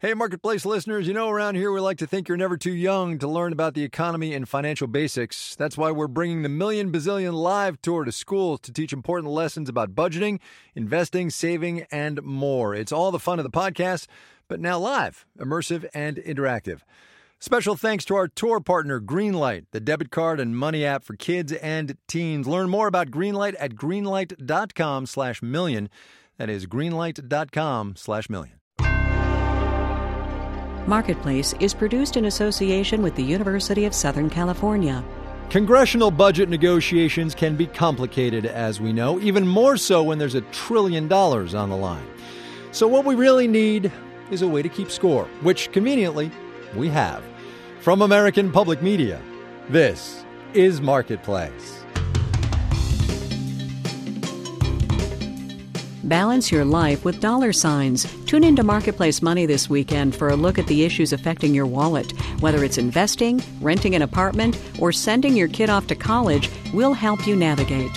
Hey, Marketplace listeners, you know around here we like to think you're never too young to learn about the economy and financial basics. That's why we're bringing the Million Bazillion Live Tour to schools to teach important lessons about budgeting, investing, saving, and more. It's all the fun of the podcast, but now live, immersive, and interactive. Special thanks to our tour partner, Greenlight, the debit card and money app for kids and teens. Learn more about Greenlight at greenlight.com/million. That is greenlight.com/million. Marketplace is produced in association with the University of Southern California. Congressional budget negotiations can be complicated, as we know, even more so when there's $1 trillion on the line. So what we really need is a way to keep score, which, conveniently, we have. From American Public Media, this is Marketplace. Balance your life with dollar signs. Tune into Marketplace Money this weekend for a look at the issues affecting your wallet. Whether it's investing, renting an apartment, or sending your kid off to college, we'll help you navigate.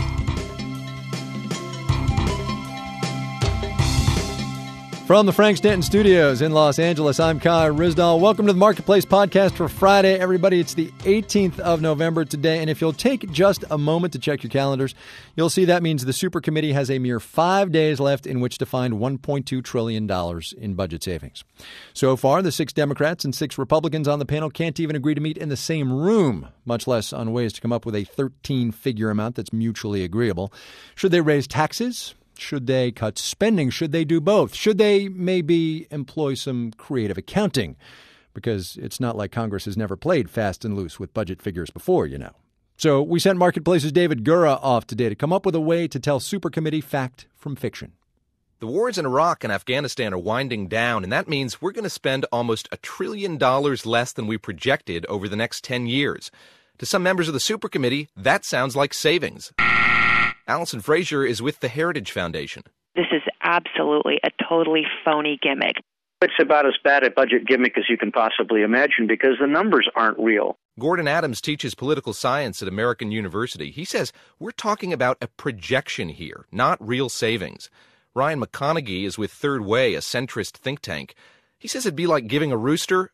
From the Frank Stanton Studios in Los Angeles, I'm Kai Ryssdal. Welcome to the Marketplace Podcast for Friday. Everybody, it's the 18th of November today, and if you'll take just a moment to check your calendars, you'll see that means the Super Committee has a mere 5 days left in which to find $1.2 trillion in budget savings. So far, the 6 Democrats and 6 Republicans on the panel can't even agree to meet in the same room, much less on ways to come up with a 13-figure amount that's mutually agreeable. Should they raise taxes? Should they cut spending? Should they do both? Should they maybe employ some creative accounting? Because it's not like Congress has never played fast and loose with budget figures before, you know. So we sent Marketplace's David Gura off today to come up with a way to tell Super Committee fact from fiction. The wars in Iraq and Afghanistan are winding down, and that means we're going to spend almost $1 trillion less than we projected over the next 10 years. To some members of the Super Committee, that sounds like savings. Allison Frazier is with the Heritage Foundation. This is absolutely a totally phony gimmick. It's about as bad a budget gimmick as you can possibly imagine because the numbers aren't real. Gordon Adams teaches political science at American University. He says we're talking about a projection here, not real savings. Ryan McConaughey is with Third Way, a centrist think tank. He says it'd be like giving a rooster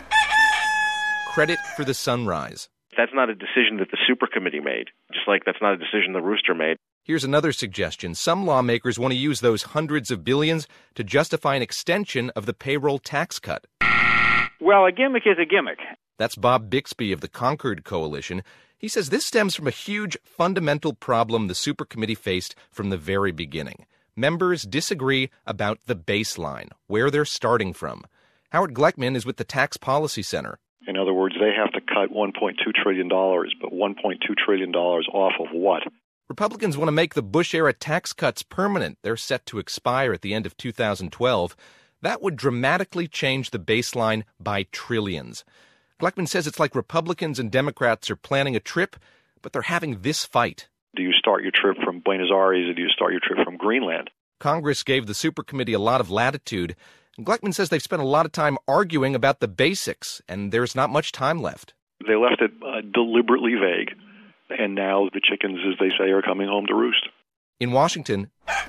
credit for the sunrise. That's not a decision that the Super Committee made, just like that's not a decision the Rooster made. Here's another suggestion. Some lawmakers want to use those hundreds of billions to justify an extension of the payroll tax cut. Well, a gimmick is a gimmick. That's Bob Bixby of the Concord Coalition. He says this stems from a huge fundamental problem the Super Committee faced from the very beginning. Members disagree about the baseline, where they're starting from. Howard Gleckman is with the Tax Policy Center. In other words, they have to cut $1.2 trillion, but $1.2 trillion off of what? Republicans want to make the Bush-era tax cuts permanent. They're set to expire at the end of 2012. That would dramatically change the baseline by trillions. Gleckman says it's like Republicans and Democrats are planning a trip, but they're having this fight. Do you start your trip from Buenos Aires or do you start your trip from Greenland? Congress gave the Super Committee a lot of latitude. And Gleckman says they've spent a lot of time arguing about the basics, and there's not much time left. They left it deliberately vague, and now the chickens, as they say, are coming home to roost. In Washington,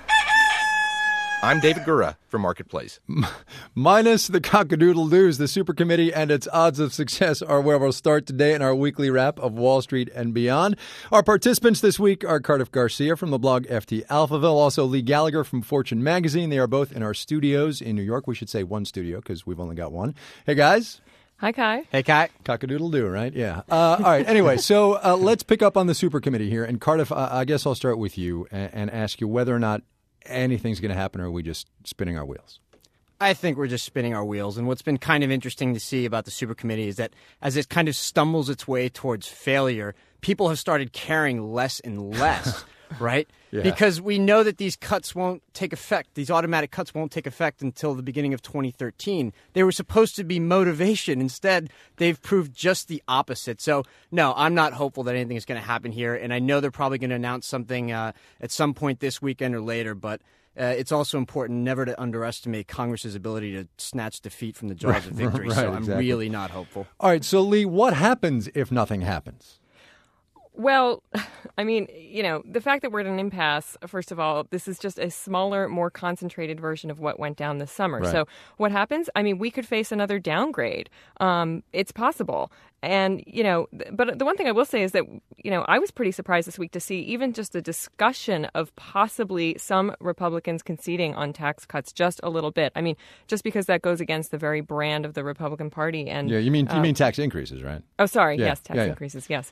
I'm David Gura for Marketplace. Minus the cock-a-doodle-doos, the Super Committee and its odds of success are where we'll start today in our weekly wrap of Wall Street and beyond. Our participants this week are Cardiff Garcia from the blog FT Alphaville, also Lee Gallagher from Fortune Magazine. They are both in our studios in New York. We should say one studio because we've only got one. Hey, guys. Hi, Kai. Hey, Kai. Cock-a-doodle-doo, right? Yeah. All right. Anyway, so let's pick up on the Super Committee here. And Cardiff, I guess I'll start with you and ask you whether or not anything's going to happen, or are we just spinning our wheels? I think we're just spinning our wheels. And what's been kind of interesting to see about the Super Committee is that as it kind of stumbles its way towards failure, people have started caring less and less, right? Yeah. Because we know that these cuts won't take effect. These automatic cuts won't take effect until the beginning of 2013. They were supposed to be motivation. Instead, they've proved just the opposite. So, no, I'm not hopeful that anything is going to happen here. And I know they're probably going to announce something at some point this weekend or later. But it's also important never to underestimate Congress's ability to snatch defeat from the jaws of victory. Right, so I'm exactly. really not hopeful. All right. So, Lee, what happens if nothing happens? Well, I mean, the fact that we're at an impasse, first of all, this is just a smaller, more concentrated version of what went down this summer. Right. So what happens? I mean, we could face another downgrade. It's possible. And, but the one thing I will say is that, I was pretty surprised this week to see even just the discussion of possibly some Republicans conceding on tax cuts just a little bit. I mean, just because that goes against the very brand of the Republican Party. And yeah, you mean tax increases, right? Oh, sorry. Yeah. Yes, tax increases. Yes.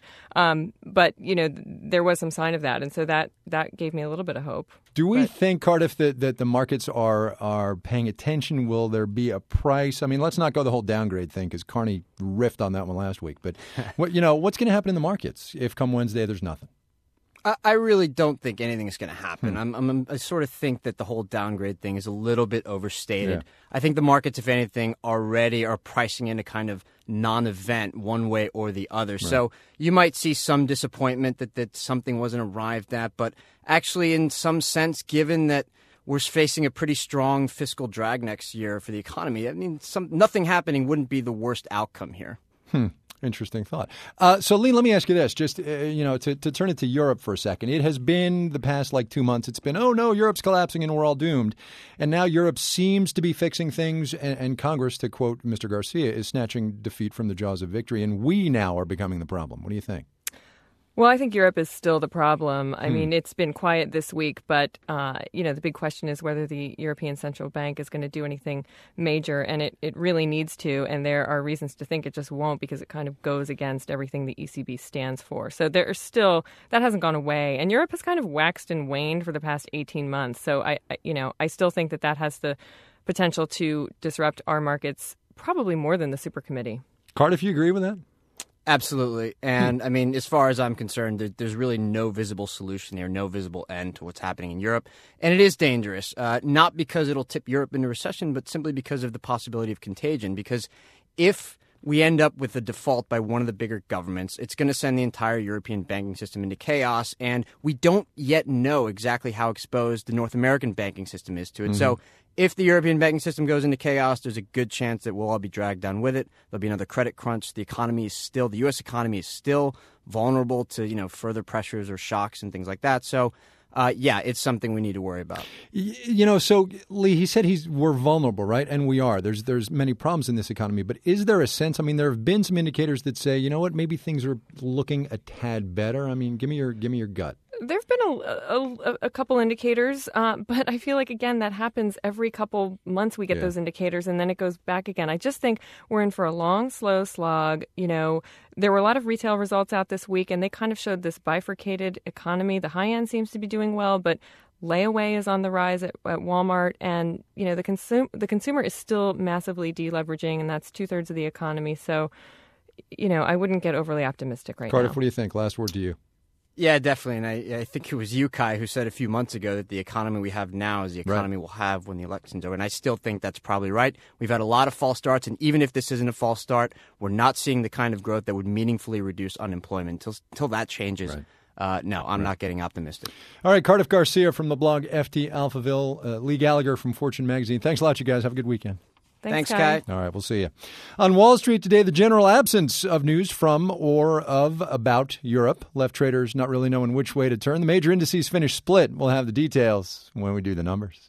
But, there was some sign of that. And so that gave me a little bit of hope. Do we think, Cardiff, that the markets are paying attention? Will there be a price? I mean, let's not go the whole downgrade thing because Carney riffed on that one last week. But what's going to happen in the markets if come Wednesday there's nothing? I really don't think anything is going to happen. I sort of think that the whole downgrade thing is a little bit overstated. Yeah. I think the markets, if anything, already are pricing in a kind of non-event one way or the other. Right. So you might see some disappointment that something wasn't arrived at. But actually, in some sense, given that we're facing a pretty strong fiscal drag next year for the economy, I mean, nothing happening wouldn't be the worst outcome here. Interesting thought. So, Lee, let me ask you this, just, to turn it to Europe for a second. It has been the past 2 months. It's been, oh, no, Europe's collapsing and we're all doomed. And now Europe seems to be fixing things. And Congress, to quote Mr. Garcia, is snatching defeat from the jaws of victory. And we now are becoming the problem. What do you think? Well, I think Europe is still the problem. I mean, it's been quiet this week, but, the big question is whether the European Central Bank is going to do anything major, and it really needs to, and there are reasons to think it just won't because it kind of goes against everything the ECB stands for. So that hasn't gone away, and Europe has kind of waxed and waned for the past 18 months. So I still think that has the potential to disrupt our markets probably more than the Super Committee. Cardiff, you agree with that? Absolutely. And I mean, as far as I'm concerned, there's really no visible solution here, no visible end to what's happening in Europe. And it is dangerous, not because it'll tip Europe into recession, but simply because of the possibility of contagion. Because if we end up with a default by one of the bigger governments, it's going to send the entire European banking system into chaos. And we don't yet know exactly how exposed the North American banking system is to it. Mm-hmm. So if the European banking system goes into chaos, there's a good chance that we'll all be dragged down with it. There'll be another credit crunch. The U.S. economy is still vulnerable to, further pressures or shocks and things like that. So, it's something we need to worry about. So Lee, he said we're vulnerable, right? And we are. There's many problems in this economy. But is there a sense? I mean, there have been some indicators that say, maybe things are looking a tad better. I mean, give me your gut. There have been a couple indicators, but I feel like, again, that happens every couple months we get those indicators, and then it goes back again. I just think we're in for a long, slow slog. There were a lot of retail results out this week, and they kind of showed this bifurcated economy. The high end seems to be doing well, but layaway is on the rise at Walmart, and the consumer is still massively deleveraging, and that's 2/3 of the economy. So, I wouldn't get overly optimistic right now. Cardiff, what do you think? Last word to you. Yeah, definitely. And I think it was you, Kai, who said a few months ago that the economy we have now is the economy we'll have when the election's over. And I still think that's probably right. We've had a lot of false starts. And even if this isn't a false start, we're not seeing the kind of growth that would meaningfully reduce unemployment until that changes. Right. No, I'm not getting optimistic. All right, Cardiff Garcia from the blog FT Alphaville, Lee Gallagher from Fortune Magazine. Thanks a lot, you guys. Have a good weekend. Thanks, Kai. All right, we'll see you. On Wall Street today, the general absence of news from or about Europe left traders not really knowing which way to turn. The major indices finished split. We'll have the details when we do the numbers.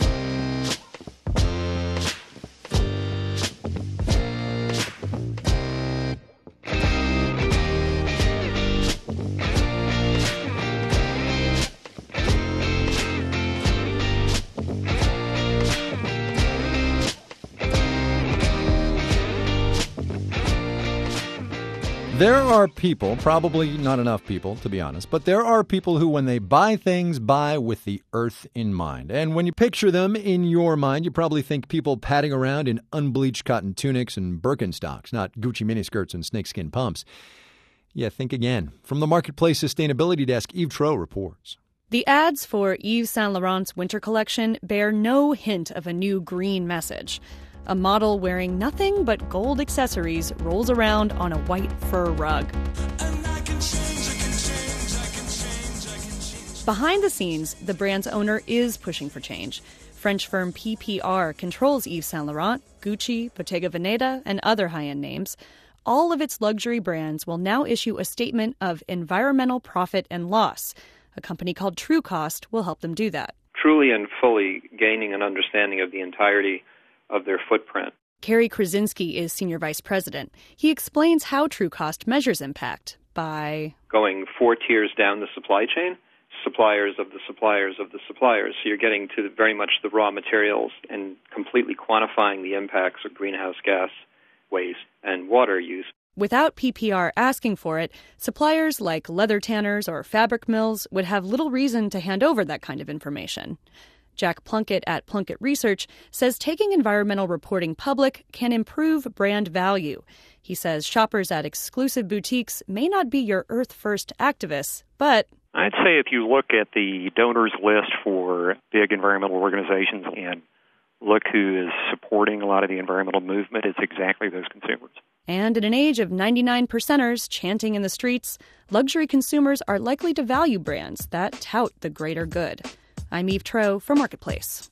There are people, probably not enough people, to be honest, but there are people who, when they buy things, buy with the earth in mind. And when you picture them in your mind, you probably think people padding around in unbleached cotton tunics and Birkenstocks, not Gucci miniskirts and snakeskin pumps. Yeah, think again. From the Marketplace Sustainability Desk, Eve Troeh reports. The ads for Yves Saint Laurent's winter collection bear no hint of a new green message. A model wearing nothing but gold accessories rolls around on a white fur rug. Behind the scenes, the brand's owner is pushing for change. French firm PPR controls Yves Saint Laurent, Gucci, Bottega Veneta, and other high-end names. all of its luxury brands will now issue a statement of environmental profit and loss. A company called TrueCost will help them do that. Truly and fully gaining an understanding of the entirety of their footprint. Kerry Krasinski is Senior Vice President. He explains how TrueCost measures impact by going 4 tiers down the supply chain, suppliers of the suppliers of the suppliers. So you're getting to very much the raw materials and completely quantifying the impacts of greenhouse gas, waste, and water use. Without PPR asking for it, suppliers like leather tanners or fabric mills would have little reason to hand over that kind of information. Jack Plunkett at Plunkett Research says taking environmental reporting public can improve brand value. He says shoppers at exclusive boutiques may not be your Earth First activists, but I'd say if you look at the donors list for big environmental organizations and look who is supporting a lot of the environmental movement, it's exactly those consumers. And in an age of 99%ers chanting in the streets, luxury consumers are likely to value brands that tout the greater good. I'm Eve Troeh for Marketplace.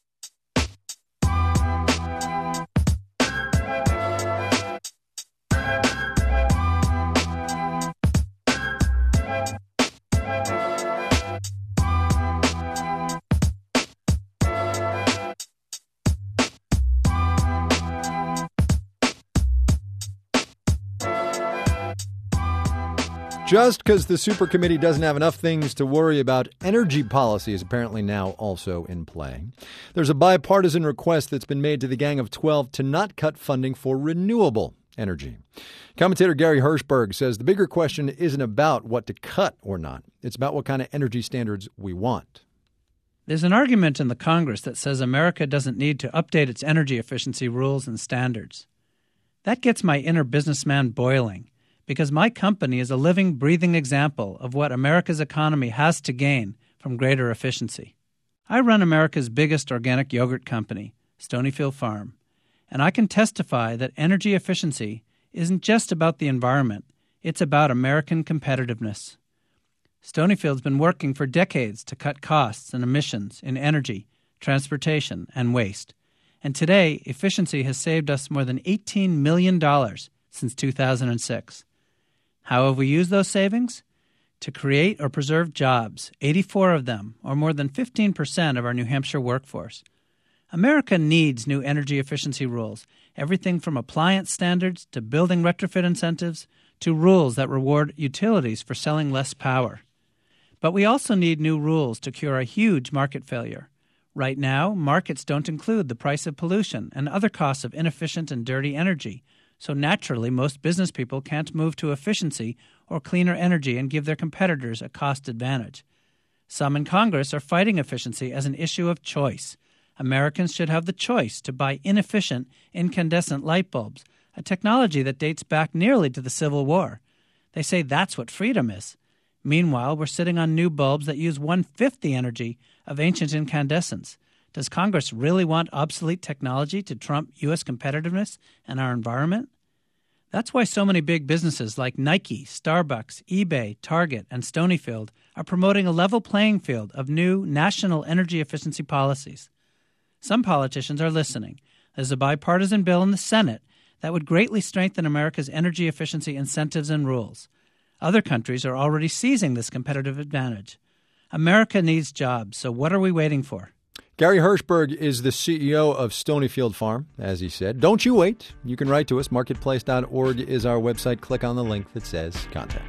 Just because the super committee doesn't have enough things to worry about, energy policy is apparently now also in play. There's a bipartisan request that's been made to the Gang of 12 to not cut funding for renewable energy. Commentator Gary Hirshberg says the bigger question isn't about what to cut or not. It's about what kind of energy standards we want. There's an argument in the Congress that says America doesn't need to update its energy efficiency rules and standards. That gets my inner businessman boiling, because my company is a living, breathing example of what America's economy has to gain from greater efficiency. I run America's biggest organic yogurt company, Stonyfield Farm, and I can testify that energy efficiency isn't just about the environment, it's about American competitiveness. Stonyfield's been working for decades to cut costs and emissions in energy, transportation, and waste. And today, efficiency has saved us more than $18 million since 2006. How have we used those savings? To create or preserve jobs, 84 of them, or more than 15% of our New Hampshire workforce. America needs new energy efficiency rules, everything from appliance standards to building retrofit incentives to rules that reward utilities for selling less power. But we also need new rules to cure a huge market failure. Right now, markets don't include the price of pollution and other costs of inefficient and dirty energy. So naturally, most business people can't move to efficiency or cleaner energy and give their competitors a cost advantage. Some in Congress are fighting efficiency as an issue of choice. Americans should have the choice to buy inefficient, incandescent light bulbs, a technology that dates back nearly to the Civil War. They say that's what freedom is. Meanwhile, we're sitting on new bulbs that use 1/5 the energy of ancient incandescents. Does Congress really want obsolete technology to trump U.S. competitiveness and our environment? That's why so many big businesses like Nike, Starbucks, eBay, Target, and Stonyfield are promoting a level playing field of new national energy efficiency policies. Some politicians are listening. There's a bipartisan bill in the Senate that would greatly strengthen America's energy efficiency incentives and rules. Other countries are already seizing this competitive advantage. America needs jobs, so what are we waiting for? Gary Hirshberg is the CEO of Stonyfield Farm, as he said. Don't you wait. You can write to us. Marketplace.org is our website. Click on the link that says Contact.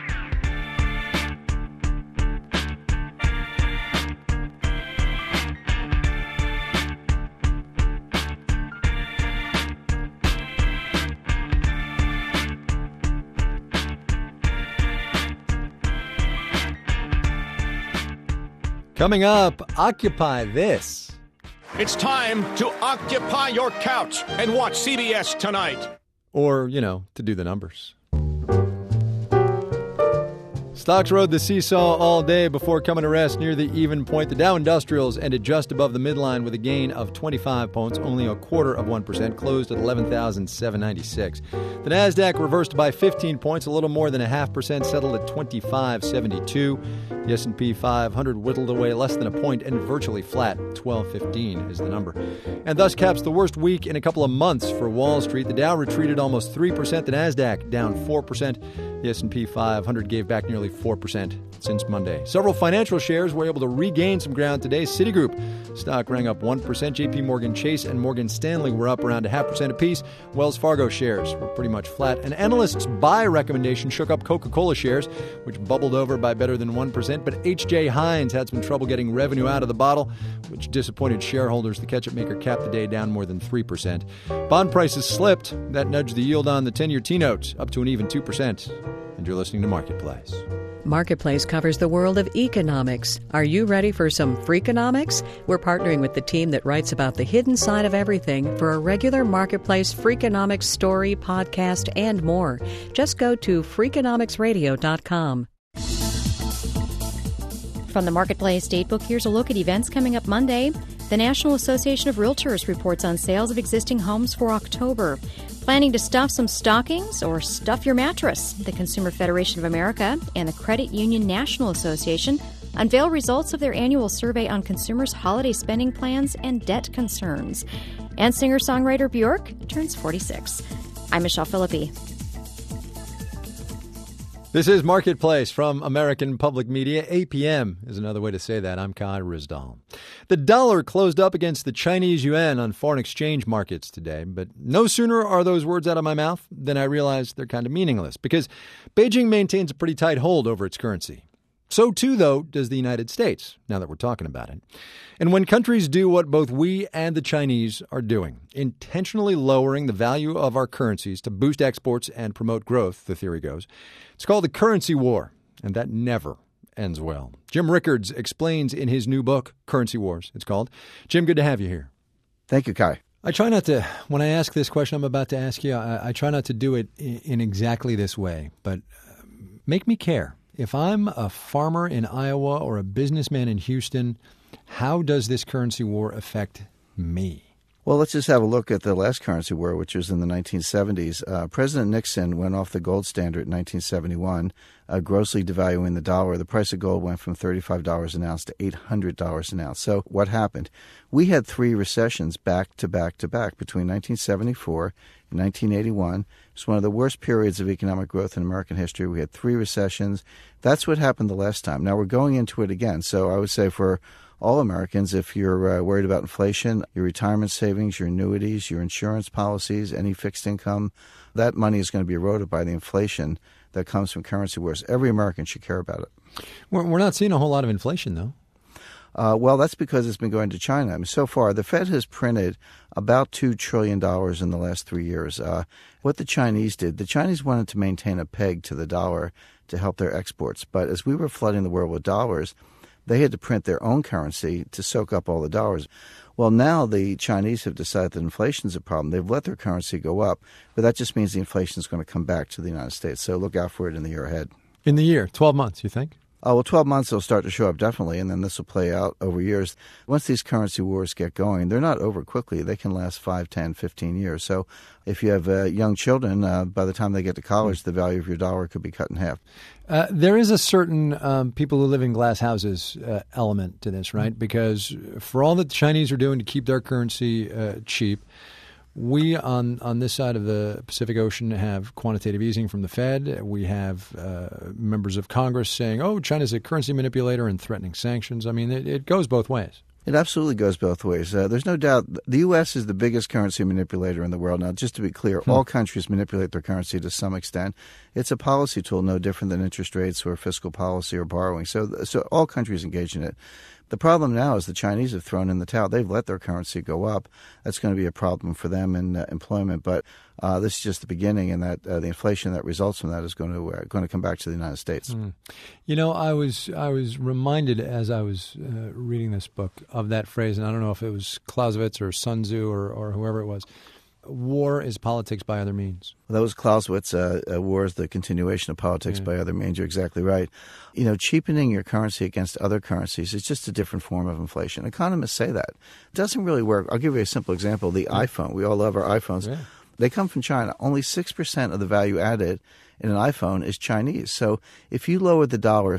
Coming up, Occupy This. It's time to occupy your couch and watch CBS tonight. Or, to do the numbers. Stocks rode the seesaw all day before coming to rest near the even point. The Dow Industrials ended just above the midline with a gain of 25 points, only 0.25%, closed at 11,796. The Nasdaq reversed by 15 points, a little more than 0.5%, settled at 2572. The S&P 500 whittled away less than a point and virtually flat. 1215 is the number. And thus caps the worst week in a couple of months for Wall Street. The Dow retreated almost 3%, the Nasdaq down 4%. The S&P 500 gave back nearly 4% since Monday. Several financial shares were able to regain some ground today. Citigroup stock rang up 1%. JP Morgan Chase and Morgan Stanley were up around 0.5% apiece. Wells Fargo shares were pretty much flat. An analyst's buy recommendation shook up Coca-Cola shares, which bubbled over by better than 1%. But H.J. Heinz had some trouble getting revenue out of the bottle, which disappointed shareholders. The ketchup maker capped the day down more than 3%. Bond prices slipped. That nudged the yield on the 10-year T-note up to an even 2%. And you're listening to Marketplace. Marketplace covers the world of economics. Are you ready for some Freakonomics? We're partnering with the team that writes about the hidden side of everything for a regular Marketplace Freakonomics story, podcast, and more. Just go to Freakonomicsradio.com. From the Marketplace Datebook, here's a look at events coming up Monday. The National Association of Realtors reports on sales of existing homes for October. Planning to stuff some stockings or stuff your mattress? The Consumer Federation of America and the Credit Union National Association unveil results of their annual survey on consumers' holiday spending plans and debt concerns. And singer-songwriter Bjork turns 46. I'm Michelle Philippi. This is Marketplace from American Public Media. APM is another way to say that. I'm Kai Ryssdal. The dollar closed up against the Chinese yuan on foreign exchange markets today, but no sooner are those words out of my mouth than I realize they're kind of meaningless because Beijing maintains a pretty tight hold over its currency. So too, though, does the United States, now that we're talking about it. And when countries do what both we and the Chinese are doing, intentionally lowering the value of our currencies to boost exports and promote growth, the theory goes, it's called the currency war, and that never ends well. Jim Rickards explains in his new book, Currency Wars, it's called. Jim, good to have you here. Thank you, Kai. I try not to, when I ask this question I'm about to ask you, I try not to do it in exactly this way, but make me care. If I'm a farmer in Iowa or a businessman in Houston, how does this currency war affect me? Well, let's just have a look at the last currency war, which was in the 1970s. President Nixon went off the gold standard in 1971, grossly devaluing the dollar. The price of gold went from $35 an ounce to $800 an ounce. So what happened? We had three recessions back to back to back between 1974 and 1981. It was one of the worst periods of economic growth in American history. We had three recessions. That's what happened the last time. Now we're going into it again. So I would say for all Americans, if you're worried about inflation, your retirement savings, your annuities, your insurance policies, any fixed income, that money is going to be eroded by the inflation that comes from currency wars. Every American should care about it. We're not seeing a whole lot of inflation, though. Well, that's because it's been going to China. I mean, so far, the Fed has printed about $2 trillion in the last 3 years. What the Chinese did, the Chinese wanted to maintain a peg to the dollar to help their exports. But as we were flooding the world with dollars, they had to print their own currency to soak up all the dollars. Well, now the Chinese have decided that inflation is a problem. They've let their currency go up, but that just means the inflation is going to come back to the United States. So look out for it in the year ahead. In the year, 12 months, you think? Well, 12 months it'll start to show up, definitely, and then this will play out over years. Once these currency wars get going, they're not over quickly. They can last 5, 10, 15 years. So if you have young children, by the time they get to college, the value of your dollar could be cut in half. There is a certain people who live in glass houses element to this, right? Because for all that the Chinese are doing to keep their currency cheap, we on this side of the Pacific Ocean have quantitative easing from the Fed. We have members of Congress saying, oh, China's a currency manipulator and threatening sanctions. I mean, it goes both ways. It absolutely goes both ways. There's no doubt the U.S. is the biggest currency manipulator in the world. Now, just to be clear, all countries manipulate their currency to some extent. It's a policy tool no different than interest rates or fiscal policy or borrowing. So all countries engage in it. The problem now is the Chinese have thrown in the towel. They've let their currency go up. That's going to be a problem for them in employment. But this is just the beginning, and that the inflation that results from that is going to come back to the United States. You know, I was reminded as I was reading this book of that phrase, and I don't know if it was Clausewitz or Sun Tzu or whoever it was, war is politics by other means. Well, that was Clausewitz. War is the continuation of politics by other means. You're exactly right. You know, cheapening your currency against other currencies is just a different form of inflation. Economists say that. It doesn't really work. I'll give you a simple example. The iPhone. We all love our iPhones. Yeah. They come from China. Only 6% of the value added in an iPhone is Chinese. So if you lower the dollar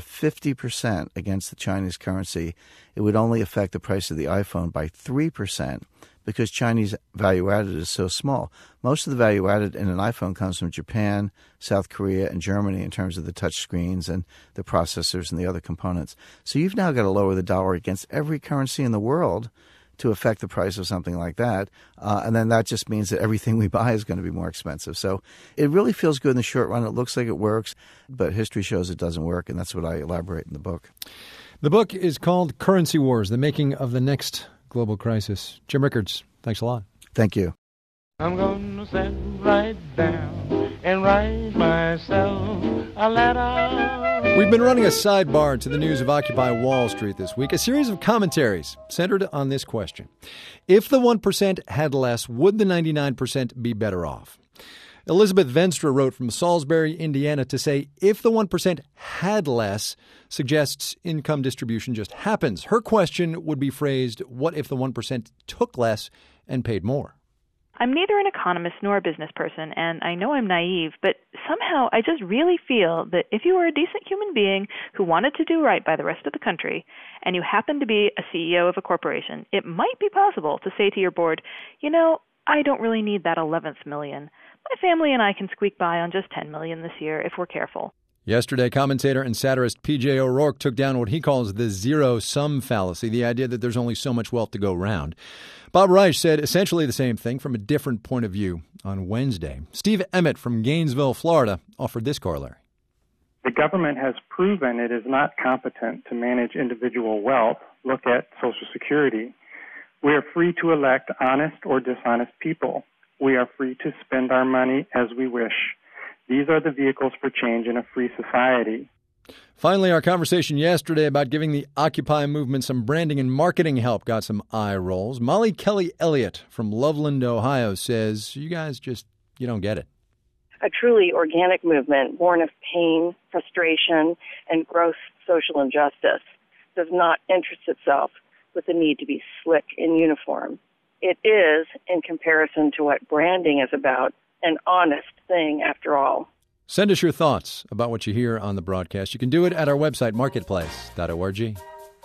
50% against the Chinese currency, it would only affect the price of the iPhone by 3%. Because Chinese value added is so small. Most of the value added in an iPhone comes from Japan, South Korea, and Germany in terms of the touch screens and the processors and the other components. So you've now got to lower the dollar against every currency in the world to affect the price of something like that. And then that just means that everything we buy is going to be more expensive. So it really feels good in the short run. It looks like it works, but history shows it doesn't work, and that's what I elaborate in the book. The book is called Currency Wars, The Making of the Next Global Crisis. Jim Rickards, thanks a lot. Thank you. I'm going to sit right down and write myself a letter. We've been running a sidebar to the news of Occupy Wall Street this week, a series of commentaries centered on this question. If the 1% had less, would the 99% be better off? Elizabeth Venstra wrote from Salisbury, Indiana, to say if the 1% had less suggests income distribution just happens. Her question would be phrased, what if the 1% took less and paid more? I'm neither an economist nor a business person, and I know I'm naive, but somehow I just really feel that if you were a decent human being who wanted to do right by the rest of the country, and you happen to be a CEO of a corporation, it might be possible to say to your board, you know, I don't really need that 11th million. My family and I can squeak by on just 10 million this year if we're careful. Yesterday, commentator and satirist P.J. O'Rourke took down what he calls the zero-sum fallacy, the idea that there's only so much wealth to go around. Bob Reich said essentially the same thing from a different point of view on Wednesday. Steve Emmett from Gainesville, Florida, offered this corollary. The government has proven it is not competent to manage individual wealth. Look at Social Security. We are free to elect honest or dishonest people. We are free to spend our money as we wish. These are the vehicles for change in a free society. Finally, our conversation yesterday about giving the Occupy movement some branding and marketing help got some eye rolls. Molly Kelly Elliott from Loveland, Ohio says, you guys you don't get it. A truly organic movement born of pain, frustration, and gross social injustice does not interest itself with the need to be slick in uniform. It is, in comparison to what branding is about, an honest thing after all. Send us your thoughts about what you hear on the broadcast. You can do it at our website, marketplace.org.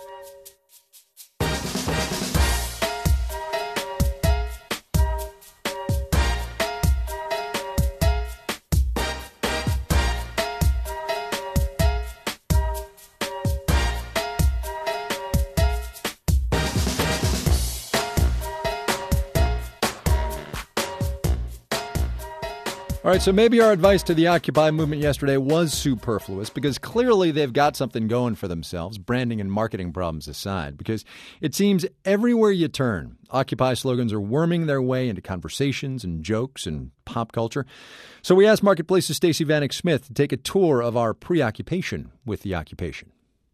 All right, so maybe our advice to the Occupy movement yesterday was superfluous because clearly they've got something going for themselves, branding and marketing problems aside, because it seems everywhere you turn, Occupy slogans are worming their way into conversations and jokes and pop culture. So we asked Marketplace's Stacey Vanek Smith to take a tour of our preoccupation with the occupation.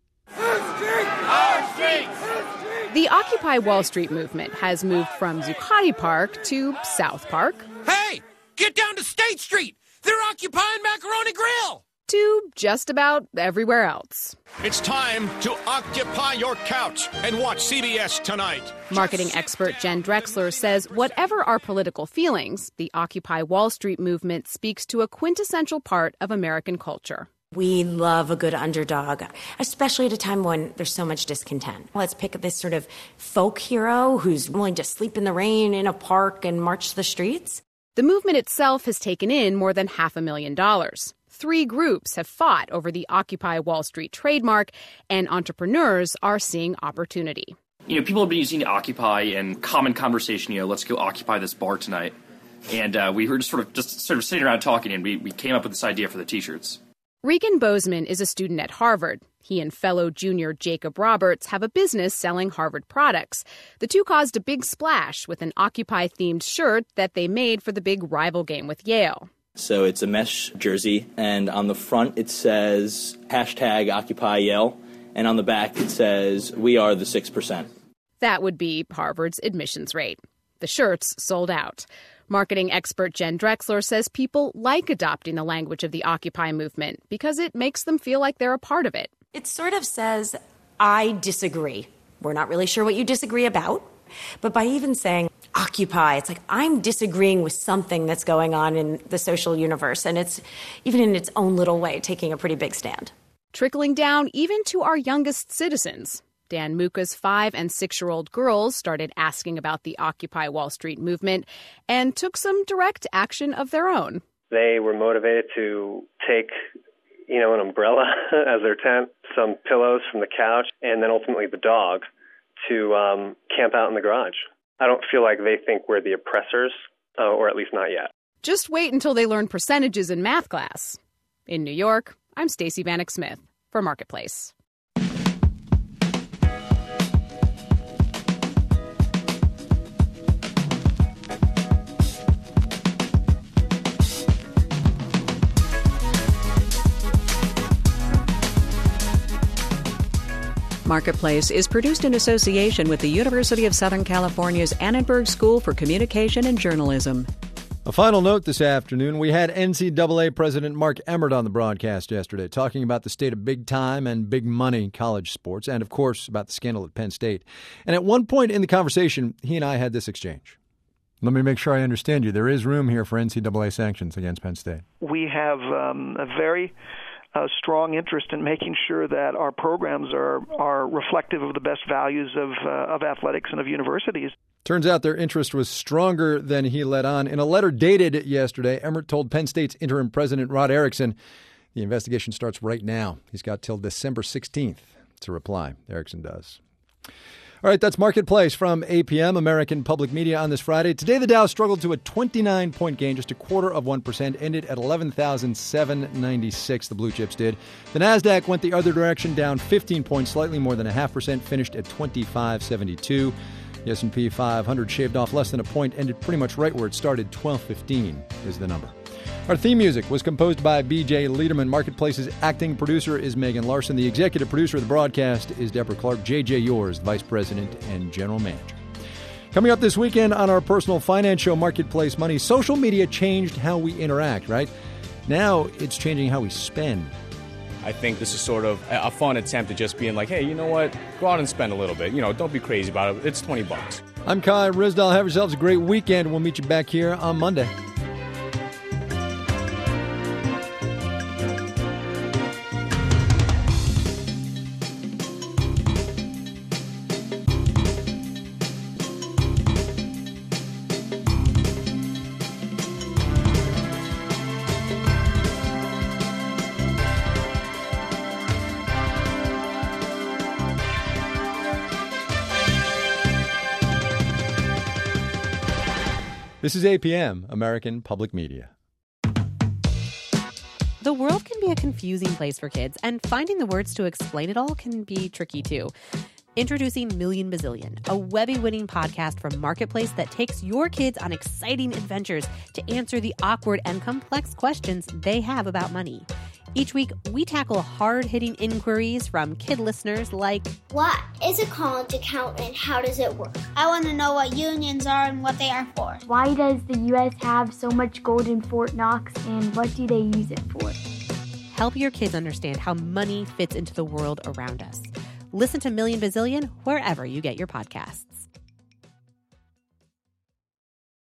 The Occupy Wall Street movement has moved from Zuccotti Park to South Park. Hey! Get down to State Street! They're occupying Macaroni Grill! To just about everywhere else. It's time to occupy your couch and watch CBS tonight. Marketing expert Jen Drexler says whatever our political feelings, the Occupy Wall Street movement speaks to a quintessential part of American culture. We love a good underdog, especially at a time when there's so much discontent. Let's pick this sort of folk hero who's willing to sleep in the rain in a park and march the streets. The movement itself has taken in more than $500,000. 3 groups have fought over the Occupy Wall Street trademark, and entrepreneurs are seeing opportunity. You know, people have been using Occupy in common conversation, let's go occupy this bar tonight. And we were just sort of sitting around talking, and we came up with this idea for the T-shirts. Regan Bozeman is a student at Harvard. He and fellow junior Jacob Roberts have a business selling Harvard products. The two caused a big splash with an Occupy-themed shirt that they made for the big rival game with Yale. So it's a mesh jersey, and on the front it says #OccupyYale, and on the back it says, "We are the 6%. That would be Harvard's admissions rate. The shirts sold out. Marketing expert Jen Drexler says people like adopting the language of the Occupy movement because it makes them feel like they're a part of it. It sort of says, I disagree. We're not really sure what you disagree about. But by even saying Occupy, it's like I'm disagreeing with something that's going on in the social universe. And it's, even in its own little way, taking a pretty big stand. Trickling down even to our youngest citizens. Dan Muka's 5- and 6-year-old girls started asking about the Occupy Wall Street movement and took some direct action of their own. They were motivated to take, an umbrella as their tent, some pillows from the couch, and then ultimately the dog to camp out in the garage. I don't feel like they think we're the oppressors, or at least not yet. Just wait until they learn percentages in math class. In New York, I'm Stacey Vanek Smith for Marketplace. Marketplace is produced in association with the University of Southern California's Annenberg School for Communication and Journalism. A final note this afternoon, we had NCAA President Mark Emmert on the broadcast yesterday talking about the state of big-time and big-money college sports and, of course, about the scandal at Penn State. And at one point in the conversation, he and I had this exchange. Let me make sure I understand you. There is room here for NCAA sanctions against Penn State. We have a very strong interest in making sure that our programs are reflective of the best values of athletics and of universities. Turns out their interest was stronger than he let on. In a letter dated yesterday, Emmert told Penn State's interim president, Rod Erickson, the investigation starts right now. He's got till December 16th to reply. Erickson does. All right, that's Marketplace from APM, American Public Media, on this Friday. Today, the Dow struggled to a 29-point gain, just 0.25%, ended at 11,796, the blue chips did. The NASDAQ went the other direction, down 15 points, slightly more than 0.5%, finished at 2572. The S&P 500 shaved off less than a point, ended pretty much right where it started, 1215 is the number. Our theme music was composed by B.J. Liederman. Marketplace's acting producer is Megan Larson. The executive producer of the broadcast is Deborah Clark. J.J. Yours, vice president and general manager. Coming up this weekend on our personal finance show, Marketplace Money, social media changed how we interact, right? Now it's changing how we spend. I think this is sort of a fun attempt at just being like, hey, you know what? Go out and spend a little bit. Don't be crazy about it. It's $20. I'm Kai Ryssdal. Have yourselves a great weekend. We'll meet you back here on Monday. This is APM, American Public Media. The world can be a confusing place for kids, and finding the words to explain it all can be tricky, too. Introducing Million Bazillion, a Webby-winning podcast from Marketplace that takes your kids on exciting adventures to answer the awkward and complex questions they have about money. Each week, we tackle hard-hitting inquiries from kid listeners like, what is a college account and how does it work? I want to know what unions are and what they are for. Why does the U.S. have so much gold in Fort Knox and what do they use it for? Help your kids understand how money fits into the world around us. Listen to Million Bazillion wherever you get your podcasts.